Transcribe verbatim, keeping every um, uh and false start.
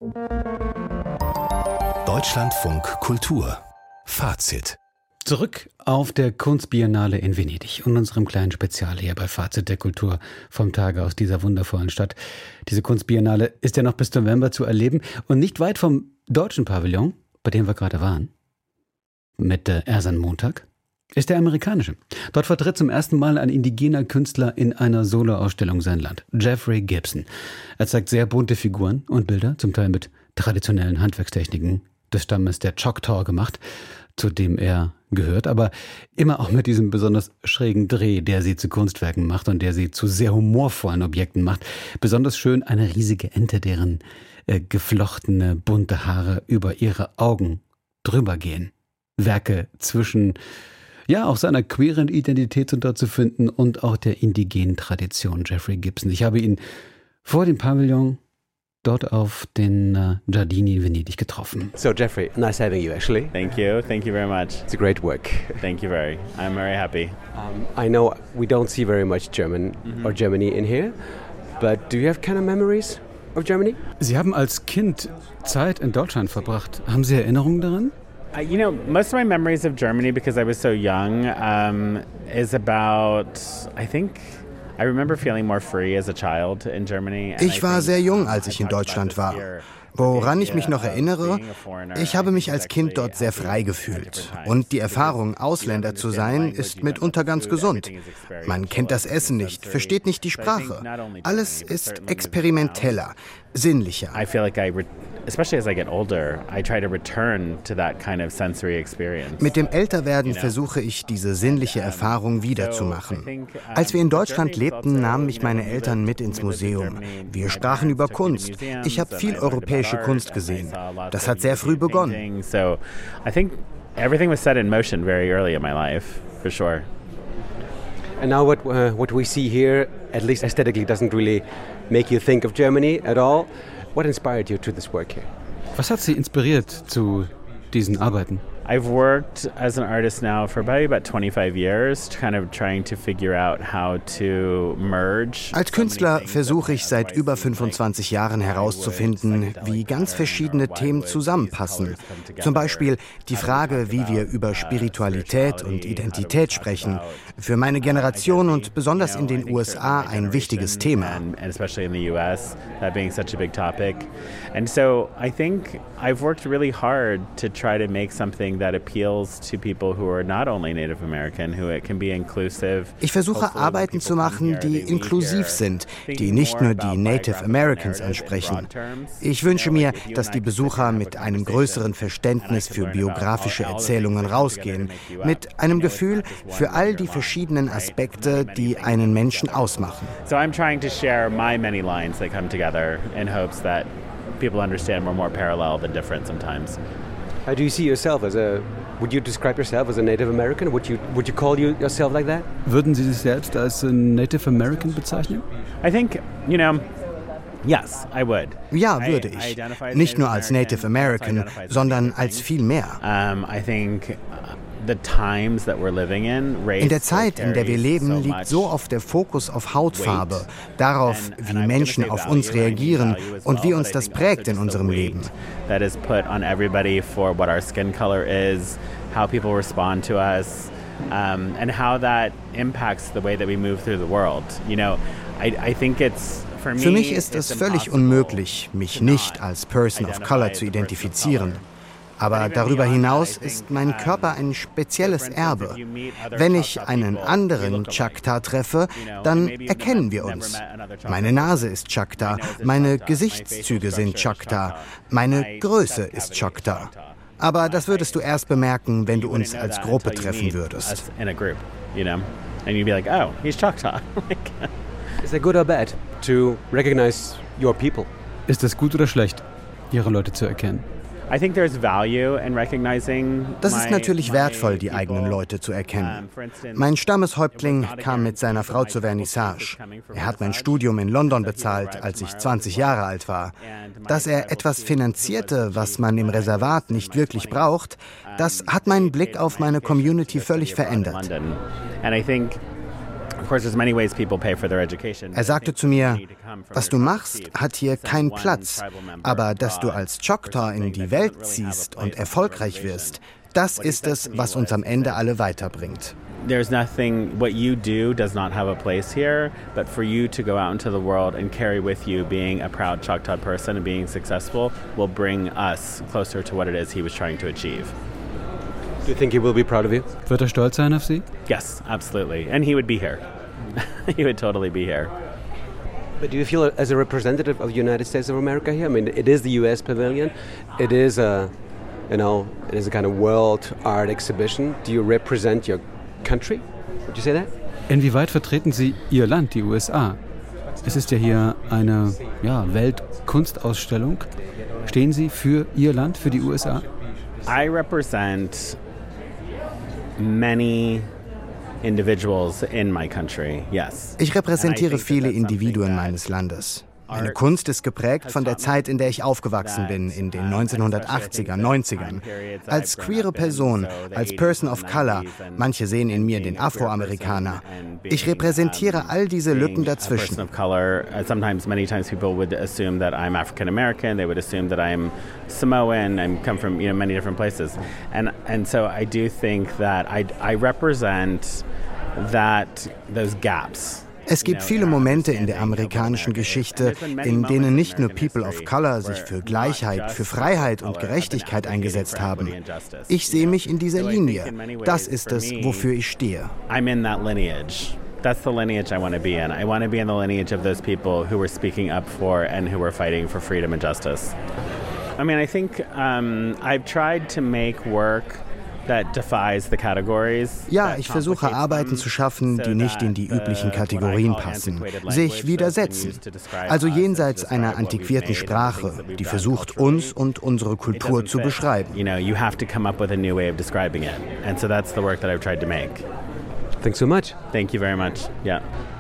Deutschlandfunk Kultur Fazit. Zurück auf der Kunstbiennale in Venedig und unserem kleinen Spezial hier bei Fazit der Kultur vom Tage aus dieser wundervollen Stadt. Diese Kunstbiennale ist ja noch bis November zu erleben und nicht weit vom deutschen Pavillon, bei dem wir gerade waren, mit äh, Ersan Montag, ist der amerikanische. Dort vertritt zum ersten Mal ein indigener Künstler in einer Soloausstellung sein Land, Jeffrey Gibson. Er zeigt sehr bunte Figuren und Bilder, zum Teil mit traditionellen Handwerkstechniken des Stammes der Choctaw gemacht, zu dem er gehört, aber immer auch mit diesem besonders schrägen Dreh, der sie zu Kunstwerken macht und der sie zu sehr humorvollen Objekten macht. Besonders schön eine riesige Ente, deren äh, geflochtene bunte Haare über ihre Augen drüber gehen. Werke zwischen, ja, auch seiner queeren Identität sind dort zu finden und auch der indigenen Tradition Jeffrey Gibson. Ich habe ihn vor dem Pavillon dort auf den uh, Giardini in Venedig getroffen. So Jeffrey, nice having you actually. Thank you, thank you very much. It's a great work. Thank you very, I'm very happy. Um, I know we don't see very much German mm-hmm. or Germany in here, but do you have kind of memories of Germany? Sie haben als Kind Zeit in Deutschland verbracht. Haben Sie Erinnerungen daran? Uh, you know, most of my memories of Germany, because I was so young, um, is about, I think... I remember feeling more free as a child in Germany. Ich war sehr jung, als ich in Deutschland war. Woran ich mich noch erinnere, ich habe mich als Kind dort sehr frei gefühlt. Und die Erfahrung, Ausländer zu sein, ist mitunter ganz gesund. Man kennt das Essen nicht, versteht nicht die Sprache. Alles ist experimenteller, sinnlicher. I feel like I re- especially as I get older, I try to return to that kind of sensory experience. Mit dem Älterwerden versuche ich, diese sinnliche Erfahrung wiederzumachen. Als wir in Deutschland lebten, nahmen mich meine Eltern mit ins Museum. Wir sprachen über Kunst. Ich habe viel europäische Kunst gesehen. Das hat sehr früh begonnen. So I think everything was set in motion very early in my life, for sure. And now what uh, what we see here, at least aesthetically, doesn't really make you think of Germany at all. What inspired you to this work here? Was hat Sie inspiriert zu diesen Arbeiten? I've worked as an artist now for about, about twenty-five years, kind of trying to figure out how to merge. Als Künstler versuche ich seit über fünfundzwanzig Jahren herauszufinden, wie ganz verschiedene Themen zusammenpassen. Zum Beispiel die Frage, wie wir über Spiritualität und Identität sprechen. Für meine Generation und besonders in den U S A ein wichtiges Thema. And especially in the U S, that being such a big topic. And so I think I've worked really hard to try to make something that appeals to people who are not only Native American, who it can be inclusive. Ich versuche Arbeiten zu machen, die inklusiv sind, die nicht nur die Native Americans ansprechen. Ich wünsche mir, dass die Besucher mit einem größeren Verständnis für biografische Erzählungen rausgehen, mit einem Gefühl für all die verschiedenen Aspekte, die einen Menschen ausmachen. So I'm trying to share my many lines that come together in hopes that people understand we're more parallel than different sometimes. How do you see yourself as a? Would you describe yourself as a Native American? Would you would you call you yourself like that? Würden Sie sich selbst als Native American bezeichnen? I think, you know, yes, I would. Ja, würde ich. Nicht nur als Native American, sondern als viel mehr. Um, I think the times that we're living in, in der Zeit, in der wir leben, liegt so oft der Fokus auf Hautfarbe, darauf, wie Menschen auf uns reagieren und wie uns das prägt in unserem Leben. That is put on everybody for what our skin color is, how people respond to us, um, and how that impacts the way that we move through the world. You know, I, I think it's Für mich ist es völlig unmöglich, mich nicht als Person of Color zu identifizieren. Aber darüber hinaus ist mein Körper ein spezielles Erbe. Wenn ich einen anderen Choctaw treffe, dann erkennen wir uns. Meine Nase ist Choctaw, meine Gesichtszüge sind Choctaw, meine Größe ist Choctaw. Aber das würdest du erst bemerken, wenn du uns als Gruppe treffen würdest. Is it good or bad to recognize your people? Ist es gut oder schlecht, Ihre Leute zu erkennen? Das ist natürlich wertvoll, die eigenen Leute zu erkennen. Mein Stammeshäuptling kam mit seiner Frau zur Vernissage. Er hat mein Studium in London bezahlt, als ich zwanzig Jahre alt war. Dass er etwas finanzierte, was man im Reservat nicht wirklich braucht, das hat meinen Blick auf meine Community völlig verändert. Er sagte zu mir, Was du machst, hat hier keinen Platz. Aber dass du als Choctaw in die Welt ziehst und erfolgreich wirst, das ist es, was uns am Ende alle weiterbringt. There's nothing, what you do does not have a place here, but for you to go out into the world and carry with you being a proud Choctaw person and being successful will bring us closer to what it is he was trying to achieve. Do you think he will be proud of you? Wird er stolz sein auf Sie? Yes, absolutely. And he would be here. He would totally be here. But do you feel as a representative of the United States of America here? I mean, it is the U S Pavilion. It is a, you know, it is a kind of world art exhibition. Do you represent your country? Would you say that? Inwieweit vertreten Sie Ihr Land, die U S A? Es ist ja hier eine ja, Weltkunstausstellung. Stehen Sie für Ihr Land, für die U S A? I represent many individuals in my country, yes. Ich repräsentiere viele Individuen meines Landes. Meine Kunst ist geprägt von der Zeit, in der ich aufgewachsen bin, in den neunzehnhundertachtziger, neunzigern. Als queere Person, als Person of Color, manche sehen in mir den Afroamerikaner. Ich repräsentiere all diese Lücken dazwischen. Sometimes, many times people would assume that I'm African American, they would assume that I'm Samoan, I come from, you know, many different places. And and so I do think that I I represent that those gaps. Es gibt viele Momente in der amerikanischen Geschichte, in denen nicht nur People of Color sich für Gleichheit, für Freiheit und Gerechtigkeit eingesetzt haben. Ich sehe mich in dieser Linie. Das ist es, wofür ich stehe. I'm in that lineage. That's the lineage I want to be in. I want to be in the lineage of those people who were speaking up for and who were fighting for freedom and justice. I mean, I think um, I've tried to make work that defies the categories. Ja, ich versuche Arbeiten zu schaffen, die nicht in die üblichen Kategorien passen, sich widersetzen. Also jenseits einer antiquierten Sprache, die versucht, uns und unsere Kultur zu beschreiben. You know, you have to come up with a new way of describing it. And so that's the work that I've tried to make. Thanks so much. Thank you very much. Yeah.